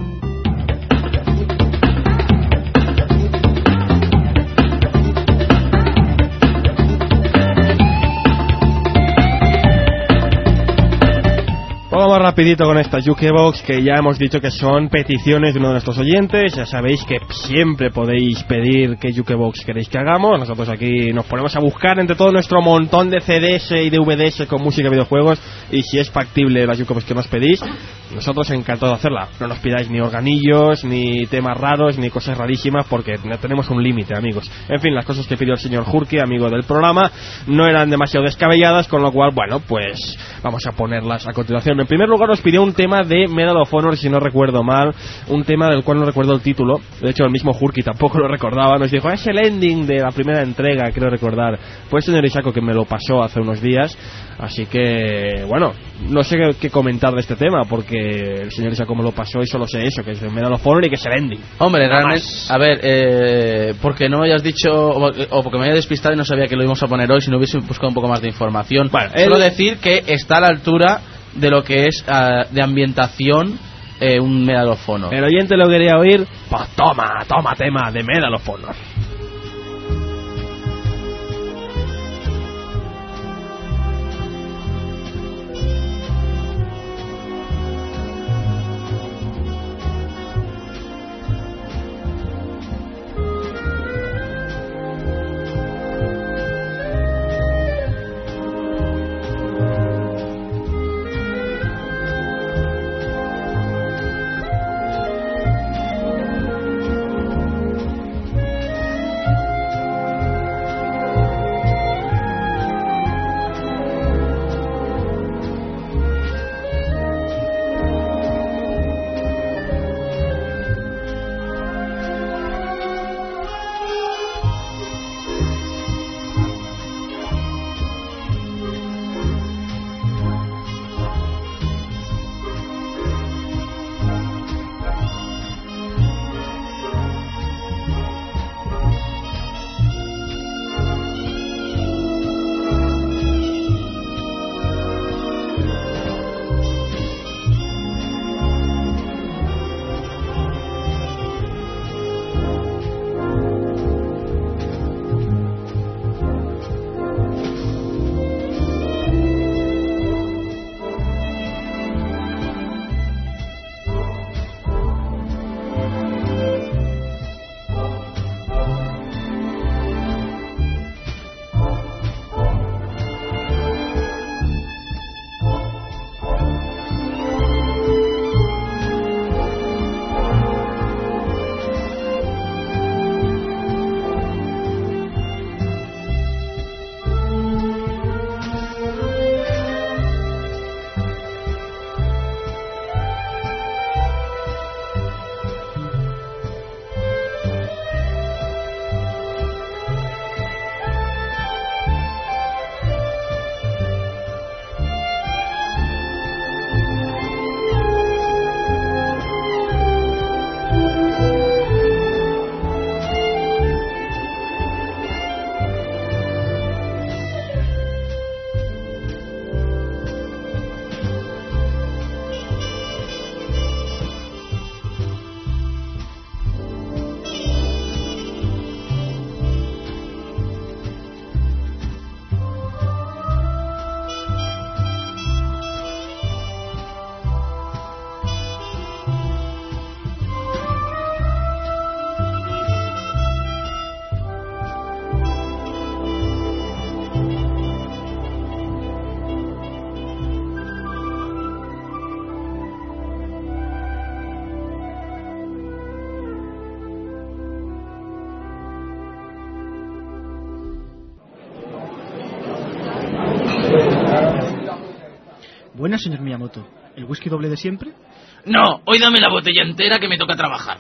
Vamos rapidito con esta Jukebox, que ya hemos dicho que son peticiones de uno de nuestros oyentes. Ya sabéis que siempre podéis pedir qué Jukebox queréis que hagamos. Nosotros aquí nos ponemos a buscar entre todo nuestro montón de CDs y DVDs con música y videojuegos, y si es factible la Jukebox que nos pedís, nosotros encantados de hacerla. No nos pidáis ni organillos, ni temas raros, ni cosas rarísimas, porque no tenemos un límite, amigos. En fin, las cosas que pidió el señor Jurki, amigo del programa, no eran demasiado descabelladas, con lo cual, bueno, pues vamos a ponerlas a continuación. En primer lugar nos pidió un tema de Medal of Honor, si no recuerdo mal, un tema del cual no recuerdo el título. De hecho el mismo Jurki tampoco lo recordaba. Nos dijo, es el ending de la primera entrega, creo recordar. Fue el señor Isako que me lo pasó hace unos días. Así que, bueno, no sé qué comentar de este tema, porque el señor Isako me lo pasó y solo sé eso, que es de Medal of Honor y que es el ending. Hombre, realmente, a ver, porque no me hayas dicho, o porque me haya despistado y no sabía que lo íbamos a poner hoy, si no hubiese buscado un poco más de información. Bueno, solo decir que está a la altura de lo que es de ambientación un Medal of Honor. El oyente lo quería oír, pues toma tema de Medal of Honor. Buenas, señor Miyamoto. ¿El whisky doble de siempre? No, hoy dame la botella entera que me toca trabajar.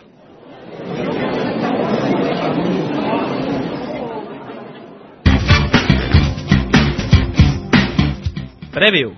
Preview.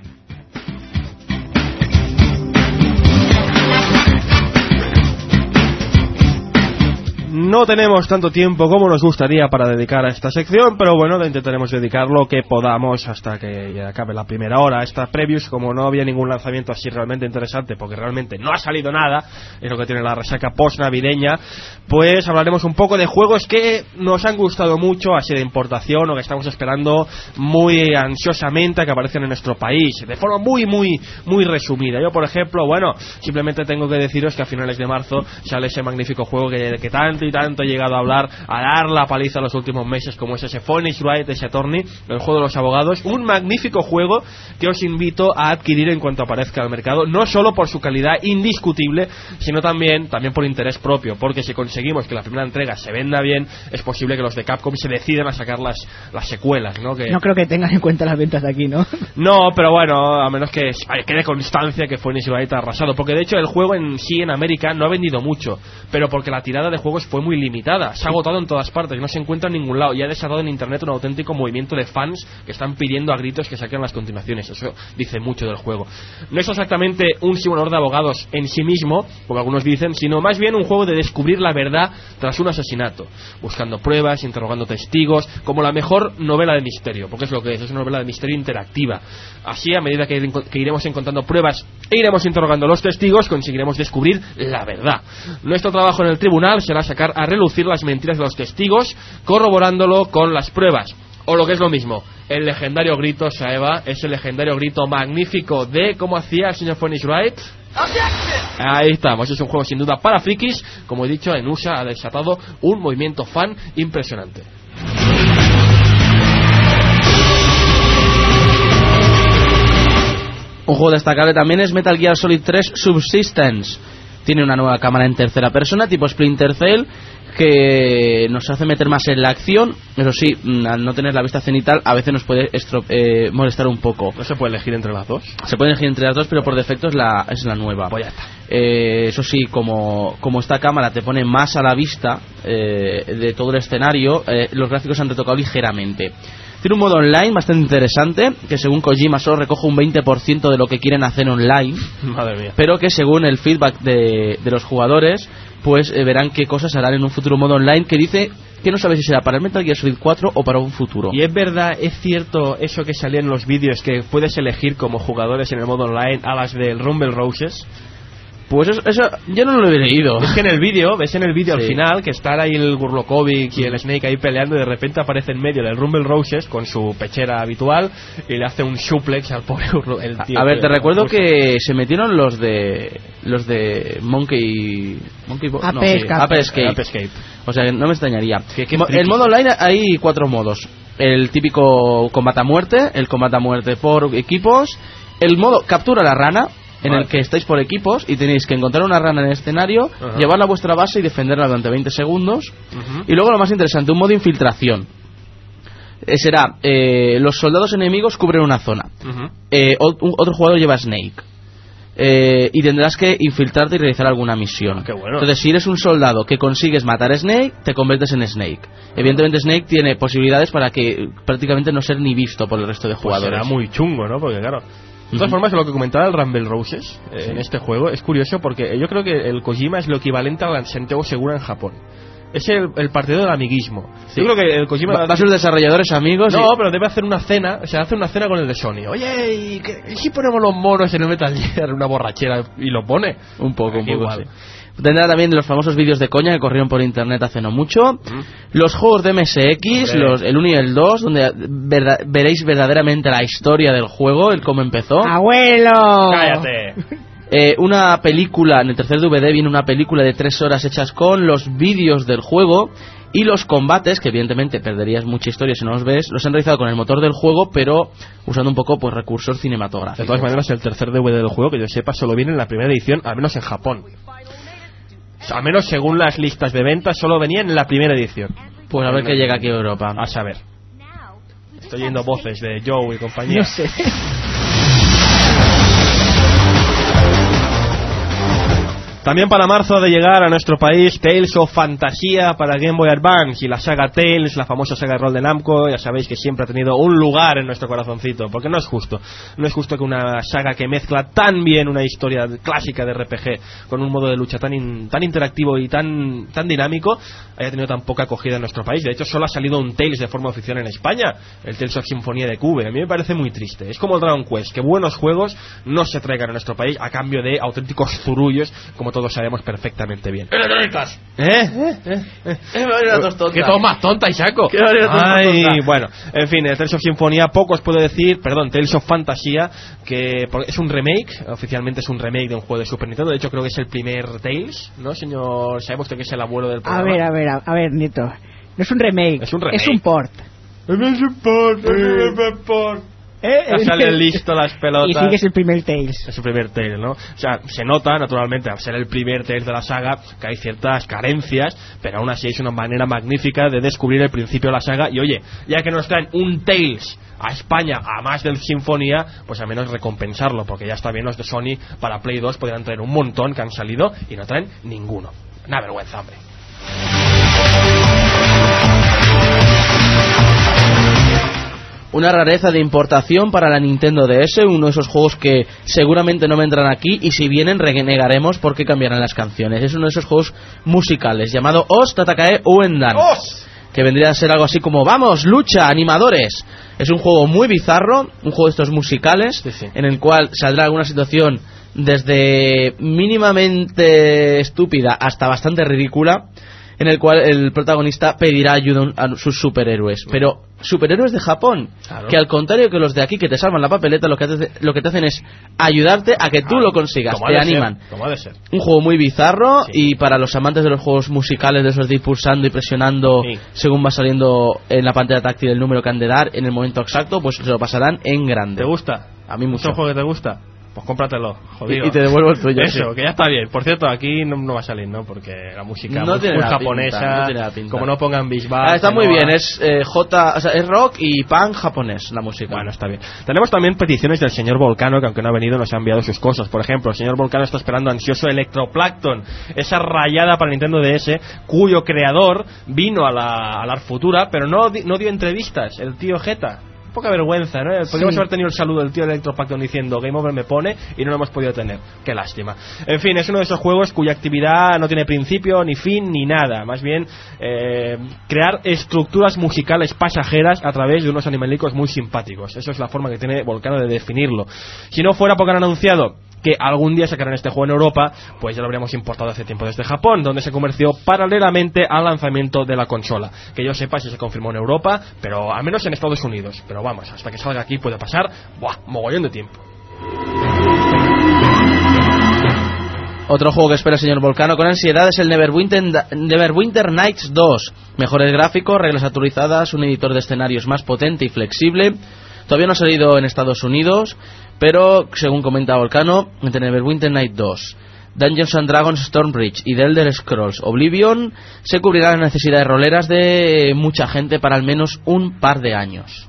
No tenemos tanto tiempo como nos gustaría para dedicar a esta sección, pero bueno, intentaremos dedicar lo que podamos hasta que ya acabe la primera hora. Estas previews, como no había ningún lanzamiento así realmente interesante, porque realmente no ha salido nada, es lo que tiene la resaca post-navideña, pues hablaremos un poco de juegos que nos han gustado mucho, así de importación, o que estamos esperando muy ansiosamente a que aparezcan en nuestro país, de forma muy resumida. Yo, por ejemplo, bueno, simplemente tengo que deciros que a finales de marzo sale ese magnífico juego que tanto y tanto he llegado a hablar, a dar la paliza en los últimos meses, como es ese Phoenix Wright, ese Attorney, el juego de los abogados, un magnífico juego que os invito a adquirir en cuanto aparezca al mercado, no solo por su calidad indiscutible, sino también por interés propio, porque si conseguimos que la primera entrega se venda bien, es posible que los de Capcom se decidan a sacar las secuelas, ¿no? No creo que tengan en cuenta las ventas de aquí, ¿no? No, pero bueno, a menos que quede constancia que Phoenix Wright ha arrasado, porque de hecho el juego en sí en América no ha vendido mucho, pero porque la tirada de juegos fue muy limitada, se ha agotado en todas partes, no se encuentra en ningún lado y ha desatado en internet un auténtico movimiento de fans que están pidiendo a gritos que saquen las continuaciones. Eso dice mucho del juego. No es exactamente un simulador de abogados en sí mismo, como algunos dicen, sino más bien un juego de descubrir la verdad tras un asesinato, buscando pruebas, interrogando testigos, como la mejor novela de misterio, porque es lo que es una novela de misterio interactiva. Así, a medida que iremos encontrando pruebas e iremos interrogando a los testigos, conseguiremos descubrir la verdad. Nuestro trabajo en el tribunal será sacar a relucir las mentiras de los testigos, corroborándolo con las pruebas. O lo que es lo mismo, el legendario grito, Saeva, ese legendario grito magnífico de cómo hacía el señor Phoenix Wright. Ahí estamos, es un juego sin duda para frikis. Como he dicho, en USA ha desatado un movimiento fan impresionante. Un juego destacable también es Metal Gear Solid 3 Subsistence. Tiene una nueva cámara en tercera persona tipo Splinter Cell que nos hace meter más en la acción. Eso sí, al no tener la vista cenital a veces nos puede molestar un poco. ¿No se puede elegir entre las dos? Se puede elegir entre las dos, pero por defecto es la nueva. Pues ya está. Eso sí, como esta cámara te pone más a la vista de todo el escenario, los gráficos se han retocado ligeramente. Tiene un modo online bastante interesante, que según Kojima solo recoge un 20% de lo que quieren hacer online. Madre mía. Pero que según el feedback de los jugadores, pues verán qué cosas harán en un futuro modo online, que dice que no sabe si será para el Metal Gear Solid 4 o para un futuro. Y es verdad, es cierto eso que salía en los vídeos, que puedes elegir como jugadores en el modo online a las del Rumble Roses. Pues eso yo no lo he leído. Es que en el vídeo, ves en el vídeo sí. Al final que está ahí el Gurlokovic y el Snake ahí peleando y de repente aparece en medio del Rumble Roses con su pechera habitual y le hace un suplex al pobre el tío. A ver, te recuerdo que se metieron los de Monkey Ape Escape. O sea, no me extrañaría. El modo online hay 4 modos. El típico combate a muerte, el combate a muerte por equipos, el modo captura la rana, en el que estáis por equipos y tenéis que encontrar una rana en el escenario, llevarla a vuestra base y defenderla durante 20 segundos. Y luego lo más interesante, un modo infiltración. Será, los soldados enemigos cubren una zona. Otro jugador lleva Snake. Y tendrás que infiltrarte y realizar alguna misión. Qué bueno. Entonces, si eres un soldado que consigues matar a Snake, te conviertes en Snake. Evidentemente Snake tiene posibilidades para que prácticamente no ser ni visto por el resto de jugadores. Será muy chungo, ¿no? Porque claro... De todas formas, lo que comentaba el Rumble Roses en este juego es curioso porque yo creo que el Kojima es lo equivalente al Santiago Segura en Japón. Es el partido del amiguismo. Sí. Yo creo que el Kojima... Va a sus desarrolladores amigos. No, pero debe hacer una cena. O sea, hace una cena con el de Sony. Oye, ¿y si ponemos los monos en el Metal Gear? Una borrachera y lo pone. Un poco, igual. Sí. Tendrá también los famosos vídeos de coña que corrieron por internet hace no mucho. Los juegos de MSX, el 1 y el 2, donde veréis verdaderamente la historia del juego, el cómo empezó. ¡Abuelo! ¡Cállate! Una película, en el tercer DVD viene una película de 3 horas hechas con los vídeos del juego y los combates, que evidentemente perderías mucha historia si no los ves, los han realizado con el motor del juego, pero usando un poco pues recursos cinematográficos. De todas maneras, el tercer DVD del juego, que yo sepa, solo viene en la primera edición, al menos en Japón. Al menos según las listas de ventas, solo venía en la primera edición. Pues a ver qué llega aquí a Europa. A saber. Estoy oyendo voces de Joe y compañía. No sé. También para marzo ha de llegar a nuestro país Tales of Fantasia para Game Boy Advance y la saga Tales, la famosa saga de rol de Namco. Ya sabéis que siempre ha tenido un lugar en nuestro corazoncito, porque no es justo que una saga que mezcla tan bien una historia clásica de RPG con un modo de lucha tan interactivo y tan dinámico haya tenido tan poca acogida en nuestro país. De hecho, solo ha salido un Tales de forma oficial en España, el Tales of Sinfonía de Cube. A mí me parece muy triste. Es como el Dragon Quest, que buenos juegos no se traigan a nuestro país a cambio de auténticos zurullos, como todos sabemos perfectamente bien. Que todo más tonta, Ishaco. Bueno, en fin, el Tales of Sinfonía, poco os puedo decir, Tales of Fantasia, que es un remake, oficialmente es un remake de un juego de Super Nintendo. De hecho, creo que es el primer Tales, ¿no, señor? Sabemos que es el abuelo del programa. A ver, Nieto. No es un remake, es un port. Ya sale listo las pelotas. Y sí que es el primer Tales. Es el primer Tales, ¿no? O sea, se nota, naturalmente, al ser el primer Tales de la saga, que hay ciertas carencias, pero aún así es una manera magnífica de descubrir el principio de la saga. Y oye, ya que nos traen un Tales a España, a más del Sinfonía, pues al menos recompensarlo, porque ya está bien, los de Sony para Play 2 podrían traer un montón que han salido y no traen ninguno. Una vergüenza, hombre. Una rareza de importación para la Nintendo DS, uno de esos juegos que seguramente no vendrán aquí, y si vienen renegaremos porque cambiarán las canciones. Es uno de esos juegos musicales llamado Os Tatakae Uendan, que vendría a ser algo así como vamos, lucha, animadores. Es un juego muy bizarro, un juego de estos musicales, sí. En el cual saldrá alguna situación desde mínimamente estúpida hasta bastante ridícula, en el cual el protagonista pedirá ayuda a sus superhéroes, pero superhéroes de Japón, claro, que al contrario que los de aquí que te salvan la papeleta, lo que te hacen es ayudarte a que tú lo consigas, te animan. Como ha de ser. Un juego muy bizarro, sí. Y para los amantes de los juegos musicales, de esos de ir pulsando y presionando, sí, según va saliendo en la pantalla táctil el número que han de dar en el momento exacto, pues se lo pasarán en grande. ¿Te gusta? A mí mucho. ¿Es un juego que te gusta? Pues cómpratelo, jodido. Y te devuelvo el tuyo. Eso, sí, que ya está bien. Por cierto, aquí no va a salir, ¿no? Porque la música no muy japonesa, como no pongan Bisbal. Está muy bien, es es rock y punk japonés la música. Bueno, está bien. Tenemos también peticiones del señor Volcano, que aunque no ha venido nos ha enviado sus cosas. Por ejemplo, el señor Volcano está esperando ansioso Electroplankton, esa rayada para Nintendo DS, cuyo creador vino a la Art Futura, pero no dio entrevistas, el tío Jeta. Poca vergüenza, ¿no? Podríamos haber tenido el saludo del tío de Electroplankton diciendo Game Over me pone, y no lo hemos podido tener. Qué lástima. En fin, es uno de esos juegos cuya actividad no tiene principio, ni fin, ni nada. Más bien, crear estructuras musicales pasajeras a través de unos animalicos muy simpáticos. Eso es la forma que tiene Volcano de definirlo. Si no fuera porque han anunciado que algún día sacarán este juego en Europa, pues ya lo habríamos importado hace tiempo desde Japón, donde se comerció paralelamente al lanzamiento de la consola. Que yo sepa si se confirmó en Europa, pero al menos en Estados Unidos. Pero vamos, hasta que salga aquí puede pasar mogollón de tiempo. Otro juego que espera el señor Volcano con ansiedad es el Neverwinter Nights 2. Mejores gráficos, reglas actualizadas, un editor de escenarios más potente y flexible. Todavía no ha salido en Estados Unidos, pero según comenta Volcano, entre Neverwinter Night 2, Dungeons and Dragons Stormbridge y The Elder Scrolls Oblivion se cubrirán las necesidades roleras de mucha gente para al menos un par de años.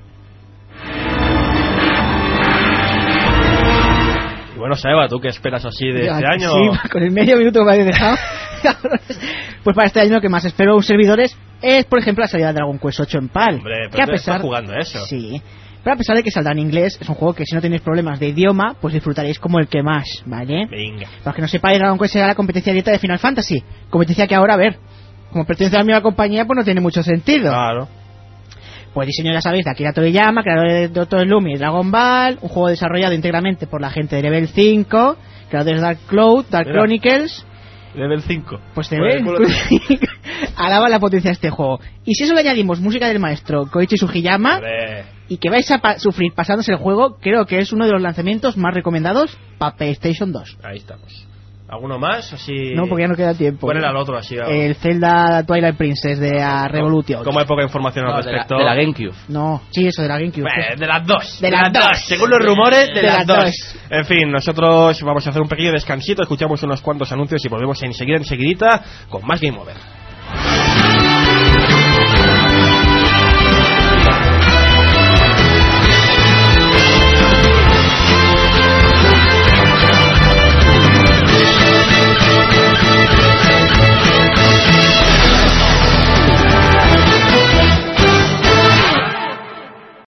Y bueno, Seba, ¿tú qué esperas así de este año? Sí, con el medio minuto que me habéis dejado. Pues para este año lo que más espero un servidores es, por ejemplo, la salida de Dragon Quest 8 en PAL. Hombre, pero tú estás jugando eso. Sí. Pero a pesar de que saldrá en inglés, es un juego que si no tenéis problemas de idioma, pues disfrutaréis como el que más, ¿vale? Venga. Para que no sepáis, Dragon Quest será la competencia directa de Final Fantasy. Competencia que ahora, a ver, como pertenece a la misma compañía, pues no tiene mucho sentido. Claro. Pues diseño, ya sabéis, de Akira Toriyama, creador de Dr. Slump y Dragon Ball, un juego desarrollado íntegramente por la gente de Level 5, creadores de Dark Cloud, Dark Chronicles. Level 5. Pues te ves. Alaba la potencia de este juego. Y si eso le añadimos música del maestro Koichi Sugiyama, y que vais a sufrir pasándose el juego, creo que es uno de los lanzamientos más recomendados para PlayStation 2. Ahí estamos. ¿Alguno más? Así... No, porque ya no queda tiempo. ¿Cuál era el otro? Así, el Zelda Twilight Princess de Revolution. ¿Cómo hay poca información al respecto? De la GameCube. No, sí, eso de la GameCube. De las dos. De las dos. Según los rumores, de las dos. En fin, nosotros vamos a hacer un pequeño descansito, escuchamos unos cuantos anuncios y volvemos enseguidita con más Game Over.